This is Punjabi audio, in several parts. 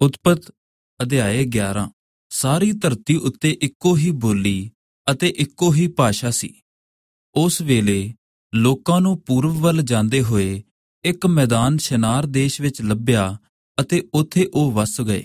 ਉਤਪਤ ਅਧਿਆਇ 11। ਸਾਰੀ ਧਰਤੀ ਉੱਤੇ ਇੱਕੋ ਹੀ ਬੋਲੀ ਅਤੇ ਇੱਕੋ ਹੀ ਭਾਸ਼ਾ ਸੀ। ਉਸ ਵੇਲੇ ਲੋਕਾਂ ਨੂੰ ਪੂਰਬ ਵੱਲ ਜਾਂਦੇ ਹੋਏ ਇੱਕ ਮੈਦਾਨ ਸ਼ਿਨਾਰ ਦੇਸ਼ ਵਿੱਚ ਲੱਭਿਆ ਅਤੇ ਉੱਥੇ ਉਹ ਵੱਸ ਗਏ।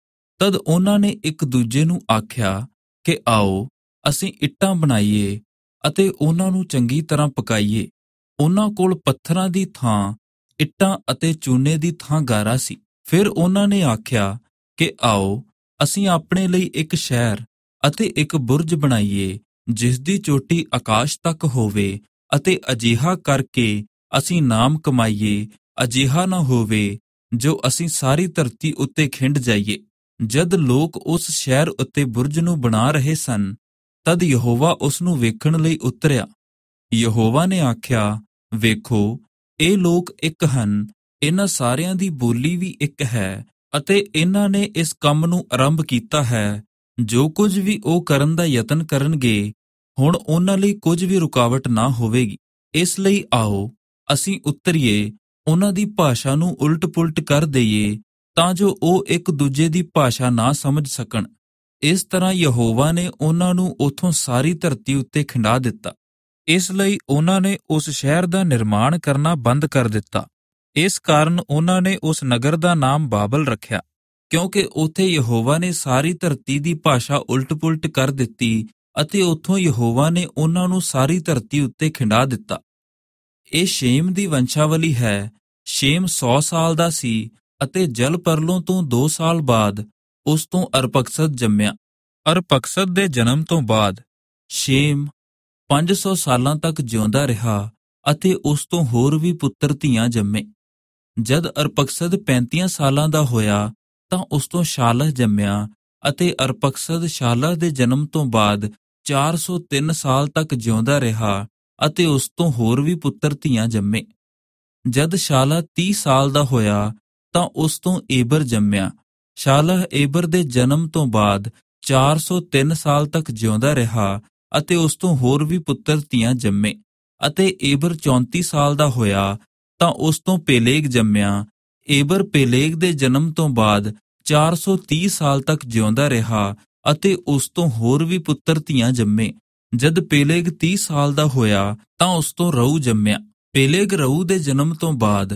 ਤਦ ਉਹਨਾਂ ਨੇ ਇੱਕ ਦੂਜੇ ਨੂੰ ਆਖਿਆ ਕਿ ਆਓ ਅਸੀਂ ਇੱਟਾਂ ਬਣਾਈਏ ਅਤੇ ਉਹਨਾਂ ਨੂੰ ਚੰਗੀ ਤਰ੍ਹਾਂ ਪਕਾਈਏ। ਉਹਨਾਂ ਕੋਲ ਪੱਥਰਾਂ ਦੀ ਥਾਂ ਇੱਟਾਂ ਅਤੇ ਚੂਨੇ ਦੀ ਥਾਂ ਗਾਰਾ ਸੀ। ਫਿਰ ਉਹਨਾਂ ਨੇ ਆਖਿਆ ਕਿ ਆਓ ਅਸੀਂ ਆਪਣੇ ਲਈ ਇੱਕ ਸ਼ਹਿਰ ਅਤੇ ਇੱਕ ਬੁਰਜ ਬਣਾਈਏ ਜਿਸ ਦੀ ਚੋਟੀ ਆਕਾਸ਼ ਤੱਕ ਹੋਵੇ, ਅਤੇ ਅਜਿਹਾ ਕਰਕੇ ਅਸੀਂ ਨਾਮ ਕਮਾਈਏ। ਅਜਿਹਾ ਨਾ ਹੋਵੇ ਜੋ ਅਸੀਂ ਸਾਰੀ ਧਰਤੀ ਉੱਤੇ ਖਿੰਡ ਜਾਈਏ। ਜਦ ਲੋਕ ਉਸ ਸ਼ਹਿਰ ਉੱਤੇ ਬੁਰਜ ਨੂੰ ਬਣਾ ਰਹੇ ਸਨ, ਤਦ ਯਹੋਵਾ ਉਸ ਨੂੰ ਵੇਖਣ ਲਈ ਉਤਰਿਆ। ਯਹੋਵਾ ਨੇ ਆਖਿਆ, ਵੇਖੋ, ਇਹ ਲੋਕ ਇੱਕ ਹਨ, ਇਹਨਾਂ ਸਾਰਿਆਂ ਦੀ ਬੋਲੀ ਵੀ ਇੱਕ ਹੈ, ਅਤੇ ਇਹਨਾਂ ਨੇ ਇਸ ਕੰਮ ਨੂੰ ਆਰੰਭ ਕੀਤਾ ਹੈ। ਜੋ ਕੁਝ ਵੀ ਉਹ ਕਰਨ ਦਾ ਯਤਨ ਕਰਨਗੇ, ਹੁਣ ਉਹਨਾਂ ਲਈ ਕੁਝ ਵੀ ਰੁਕਾਵਟ ਨਾ ਹੋਵੇਗੀ। ਇਸ ਲਈ ਆਓ ਅਸੀਂ ਉਤਰੀਏ, ਉਹਨਾਂ ਦੀ ਭਾਸ਼ਾ ਨੂੰ ਉਲਟ-ਪੁਲਟ ਕਰ ਦਈਏ, ਤਾਂ ਜੋ ਉਹ ਇੱਕ ਦੂਜੇ ਦੀ ਭਾਸ਼ਾ ਨਾ ਸਮਝ ਸਕਣ। ਇਸ ਤਰ੍ਹਾਂ ਯਹੋਵਾ ਨੇ ਉਹਨਾਂ ਨੂੰ ਉੱਥੋਂ ਸਾਰੀ ਧਰਤੀ ਉੱਤੇ ਖਿੰਡਾ ਦਿੱਤਾ। ਇਸ ਲਈ ਉਹਨਾਂ ਨੇ ਉਸ ਸ਼ਹਿਰ ਦਾ ਨਿਰਮਾਣ ਕਰਨਾ ਬੰਦ ਕਰ ਦਿੱਤਾ। ਇਸ ਕਾਰਨ ਉਹਨਾਂ ਨੇ ਉਸ ਨਗਰ ਦਾ ਨਾਮ ਬਾਬਲ ਰੱਖਿਆ, ਕਿਉਂਕਿ ਉੱਥੇ ਯਹੋਵਾ ਨੇ ਸਾਰੀ ਧਰਤੀ ਦੀ ਭਾਸ਼ਾ ਉਲਟ-ਪੁਲਟ ਕਰ ਦਿੱਤੀ, ਅਤੇ ਉੱਥੋਂ ਯਹੋਵਾ ਨੇ ਉਹਨਾਂ ਨੂੰ ਸਾਰੀ ਧਰਤੀ ਉੱਤੇ ਖਿੰਡਾ ਦਿੱਤਾ। ਇਹ ਸ਼ੇਮ ਦੀ ਵੰਸ਼ਾਵਲੀ ਹੈ। ਸ਼ੇਮ 100 ਸਾਲ ਦਾ ਸੀ, ਅਤੇ ਜਲ ਪਰਲੋਂ ਤੋਂ 2 ਸਾਲ ਬਾਅਦ ਉਸ ਤੋਂ ਅਰਪਕਸਦ ਜੰਮਿਆ। ਅਰਪਕਸਦ ਦੇ ਜਨਮ ਤੋਂ ਬਾਅਦ ਸ਼ੇਮ 500 ਸਾਲਾਂ ਤੱਕ ਜਿਉਂਦਾ ਰਿਹਾ, ਅਤੇ ਉਸ ਤੋਂ ਹੋਰ ਵੀ ਪੁੱਤਰ ਧੀਆਂ ਜੰਮੇ। ਜਦ ਅਰਪਕਸਦ 35 ਸਾਲਾਂ ਦਾ ਹੋਇਆ ਤਾਂ ਉਸ ਤੋਂ ਸ਼ਾਲਹ ਜੰਮਿਆ, ਅਤੇ ਅਰਪਕਸਦ ਸ਼ਾਲਹ ਦੇ ਜਨਮ ਤੋਂ ਬਾਅਦ 403 ਸਾਲ ਤੱਕ ਜਿਉਂਦਾ ਰਿਹਾ, ਅਤੇ ਉਸ ਤੋਂ ਹੋਰ ਵੀ ਪੁੱਤਰ ਧੀਆਂ ਜੰਮੇ। ਜਦ ਸ਼ਾਲਹ 30 ਸਾਲ ਦਾ ਹੋਇਆ ਤਾਂ ਉਸ ਤੋਂ ਏਬਰ ਜੰਮਿਆ। ਸ਼ਾਲਹ ਏਬਰ ਦੇ ਜਨਮ ਤੋਂ ਬਾਅਦ 403 ਸਾਲ ਤੱਕ ਜਿਉਂਦਾ ਰਿਹਾ, ਅਤੇ ਉਸ ਤੋਂ ਹੋਰ ਵੀ ਪੁੱਤਰ ਧੀਆਂ ਜੰਮੇ। ਅਤੇ ਏਬਰ 34 ਸਾਲ ਦਾ ਹੋਇਆ ਤਾਂ ਉਸ ਤੋਂ ਪੇਲੇਗ ਜੰਮਿਆ। ਏਬਰ ਪੇਲੇਗ ਦੇ ਜਨਮ ਤੋਂ ਬਾਅਦ 430 ਸਾਲ ਤੱਕ ਜਿਉਂਦਾ ਰਿਹਾ, ਅਤੇ ਉਸ ਤੋਂ ਹੋਰ ਵੀ ਪੁੱਤਰ ਧੀਆਂ ਜੰਮੇ। ਜਦ ਪੇਲੇਗ 30 ਸਾਲ ਦਾ ਹੋਇਆ ਤਾਂ ਉਸ ਤੋਂ ਰਊ ਜੰਮਿਆ। ਪੇਲੇਗ ਰਊ ਦੇ ਜਨਮ ਤੋਂ ਬਾਅਦ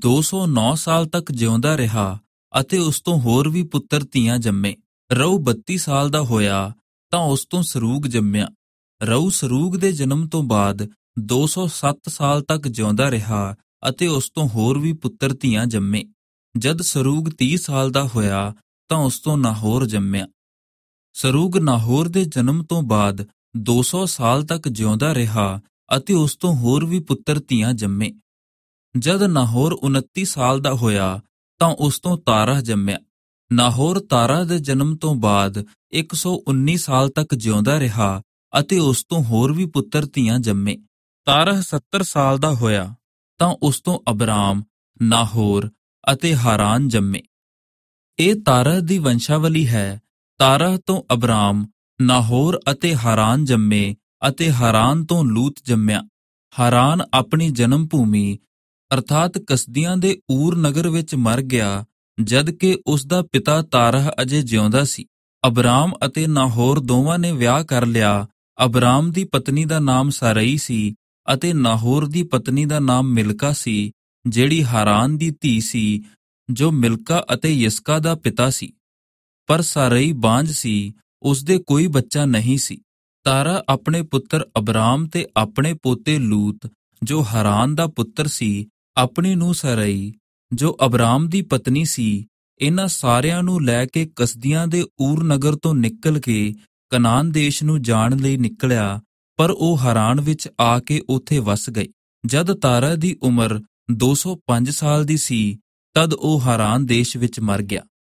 209 ਸਾਲ ਤੱਕ ਜਿਉਂਦਾ ਰਿਹਾ, ਅਤੇ ਉਸ ਤੋਂ ਹੋਰ ਵੀ ਪੁੱਤਰ ਧੀਆਂ ਜੰਮੇ। ਰਊ 32 ਸਾਲ ਦਾ ਹੋਇਆ ਤਾਂ ਉਸ ਤੋਂ ਸਰੂਗ ਜੰਮਿਆ। ਰਊ ਸਰੂਗ ਦੇ ਜਨਮ ਤੋਂ ਬਾਅਦ 207 ਸਾਲ ਤੱਕ ਜਿਉਂਦਾ ਰਿਹਾ, ਅਤੇ ਉਸ ਤੋਂ ਹੋਰ ਵੀ ਪੁੱਤਰ ਧੀਆਂ ਜੰਮੇ। ਜਦ ਸਰੂਗ 30 ਸਾਲ ਦਾ ਹੋਇਆ ਤਾਂ ਉਸ ਤੋਂ ਨਾਹੋਰ ਜੰਮਿਆ। ਸਰੂਗ ਨਾਹੋਰ ਦੇ ਜਨਮ ਤੋਂ ਬਾਅਦ 200 ਸਾਲ ਤੱਕ ਜਿਉਂਦਾ ਰਿਹਾ, ਅਤੇ ਉਸ ਤੋਂ ਹੋਰ ਵੀ ਪੁੱਤਰ ਧੀਆਂ ਜੰਮੇ। ਜਦ ਨਾਹੋਰ 29 ਸਾਲ ਦਾ ਹੋਇਆ ਤਾਂ ਉਸ ਤੋਂ ਤਾਰਹ ਜੰਮਿਆ। ਨਾਹੋਰ ਤਾਰਹ ਦੇ ਜਨਮ ਤੋਂ ਬਾਅਦ 119 ਸਾਲ ਤੱਕ ਜਿਉਂਦਾ ਰਿਹਾ, ਅਤੇ ਉਸ ਤੋਂ ਹੋਰ ਵੀ ਪੁੱਤਰ ਧੀਆਂ ਜੰਮੇ। ਤਾਰਹ 70 ਸਾਲ ਦਾ ਹੋਇਆ ਤਾਂ ਉਸ ਤੋਂ ਅਬਰਾਮ, ਨਾਹੋਰ ਅਤੇ ਹਾਰਾਨ ਜੰਮੇ। ਇਹ ਤਾਰਹ ਦੀ ਵੰਸ਼ਾਵਲੀ ਹੈ। ਤਾਰਹ ਤੋਂ ਅਬਰਾਮ, ਨਾਹੋਰ ਅਤੇ ਹਾਰਾਨ ਜੰਮੇ, ਅਤੇ ਹਾਰਾਨ ਤੋਂ ਲੂਤ ਜੰਮਿਆ। ਹਾਰਾਨ ਆਪਣੀ ਜਨਮ ਭੂਮੀ ਅਰਥਾਤ ਕਸਦੀਆਂ ਦੇ ਊਰ ਨਗਰ ਵਿੱਚ ਮਰ ਗਿਆ, ਜਦ ਕਿ ਉਸ ਦਾ ਪਿਤਾ ਤਾਰਹ ਅਜੇ ਜਿਉਂਦਾ ਸੀ। ਅਬਰਾਮ ਅਤੇ ਨਾਹੋਰ ਦੋਵਾਂ ਨੇ ਵਿਆਹ ਕਰ ਲਿਆ। ਅਬਰਾਮ ਦੀ ਪਤਨੀ ਦਾ ਨਾਮ ਸਾਰਈ ਸੀ, ਅਤੇ ਨਾਹੋਰ ਦੀ ਪਤਨੀ ਦਾ ਨਾਮ ਮਿਲਕਾ ਸੀ, ਜਿਹੜੀ ਹਾਰਾਨ ਦੀ ਧੀ ਸੀ, ਜੋ ਮਿਲਕਾ ਅਤੇ ਯਿਸਕਾ ਦਾ ਪਿਤਾ ਸੀ। ਪਰ ਸਾਰਈ ਬਾਂਝ ਸੀ, ਉਸਦੇ ਕੋਈ ਬੱਚਾ ਨਹੀਂ ਸੀ। ਤਾਰਾ ਆਪਣੇ ਪੁੱਤਰ ਅਬਰਾਮ ਤੇ ਆਪਣੇ ਪੋਤੇ ਲੂਤ, ਜੋ ਹਾਰਾਨ ਦਾ ਪੁੱਤਰ ਸੀ, ਆਪਣੀ ਨੂੰਹ ਸਾਰਈ, ਜੋ ਅਬਰਾਮ ਦੀ ਪਤਨੀ ਸੀ, ਇਹਨਾਂ ਸਾਰਿਆਂ ਨੂੰ ਲੈ ਕੇ ਕਸਦੀਆਂ ਦੇ ਊਰ ਨਗਰ ਤੋਂ ਨਿਕਲ ਕੇ ਕਨਾਨ ਦੇਸ਼ ਨੂੰ ਜਾਣ ਲਈ ਨਿਕਲਿਆ, ਪਰ ਉਹ ਹਾਰਾਨ ਵਿੱਚ ਆ ਕੇ ਉੱਥੇ ਵੱਸ ਗਏ। ਜਦ ਤਾਰਾ ਦੀ ਉਮਰ 205 ਸਾਲ ਦੀ ਸੀ, ਤਦ ਉਹ ਹਾਰਾਨ ਦੇਸ਼ ਵਿੱਚ ਮਰ ਗਿਆ।